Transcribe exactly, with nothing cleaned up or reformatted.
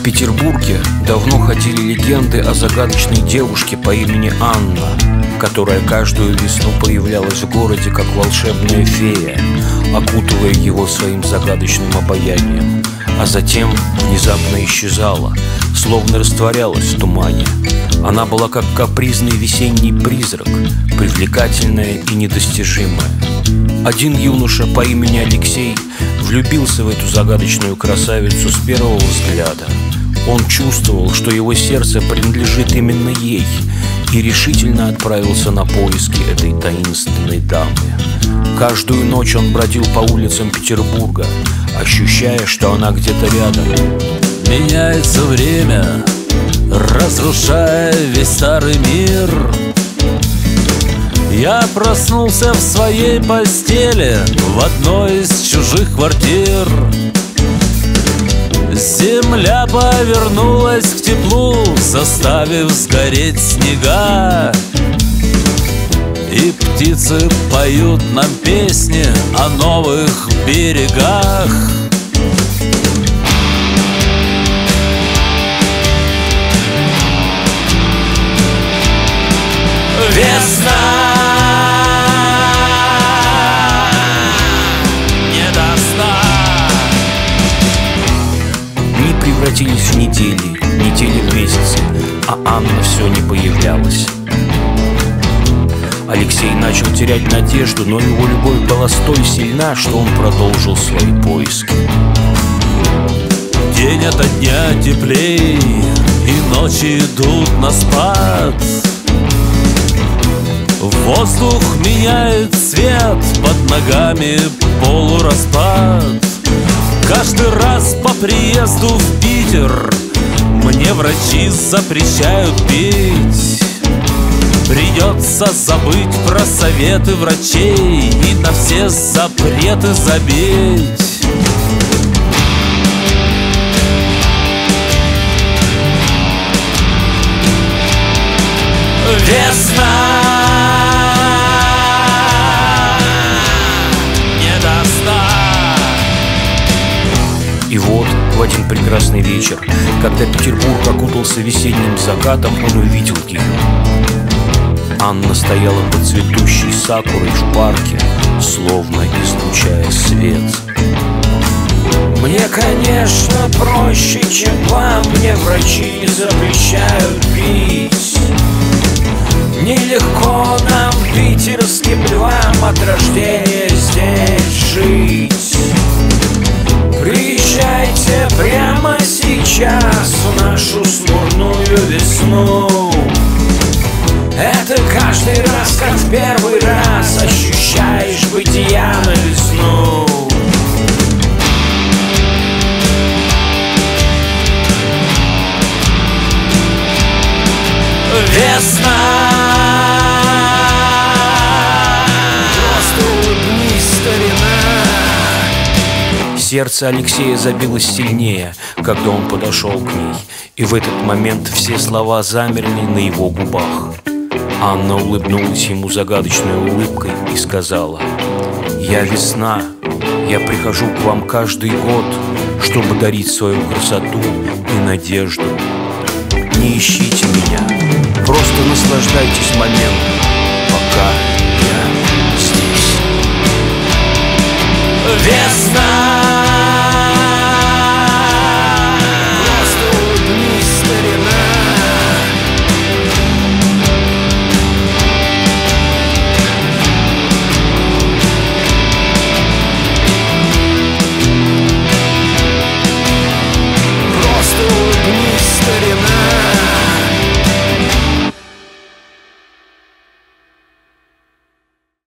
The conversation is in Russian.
В Петербурге давно ходили легенды о загадочной девушке по имени Анна, которая каждую весну появлялась в городе как волшебная фея, окутывая его своим загадочным обаянием, а затем внезапно исчезала, словно растворялась в тумане. Она была как капризный весенний призрак, привлекательная и недостижимая. Один юноша по имени Алексей влюбился в эту загадочную красавицу с первого взгляда. Он чувствовал, что его сердце принадлежит именно ей, и решительно отправился на поиски этой таинственной дамы. Каждую ночь он бродил по улицам Петербурга, ощущая, что она где-то рядом. Меняется время, разрушая весь старый мир. Я проснулся в своей постели в одной из чужих квартир. Земля повернулась к теплу, заставив сгореть снега. И птицы поют нам песни о новых берегах. Весна не до сна. Дни превратились в недели, недели в месяцы, а Анна все не появлялась. Алексей начал терять надежду, но его любовь была столь сильна, что он продолжил свои поиски. День ото дня теплей, и ночи идут на спад. Воздух меняет цвет, под ногами полураспад. Каждый раз по приезду в Питер мне врачи запрещают пить. Придется забыть про советы врачей и на все запреты забить. Весна не до сна. И вот в один прекрасный вечер, когда Петербург окутался весенним закатом, он увидел ее. Анна стояла под цветущей сакурой в парке, словно излучая свет. Мне, конечно, проще, чем вам, мне врачи запрещают пить. Нелегко нам, питерским львам, от рождения здесь жить. Приезжайте прямо сейчас в нашу смурную весну. Это каждый раз, как в первый раз, ощущаешь бытия на весну. Весна. Просто улыбнись, старина. Сердце Алексея забилось сильнее, когда он подошел к ней, и в этот момент все слова замерли на его губах. Анна улыбнулась ему загадочной улыбкой и сказала: «Я весна, я прихожу к вам каждый год, чтобы дарить свою красоту и надежду. Не ищите меня, просто наслаждайтесь моментом, пока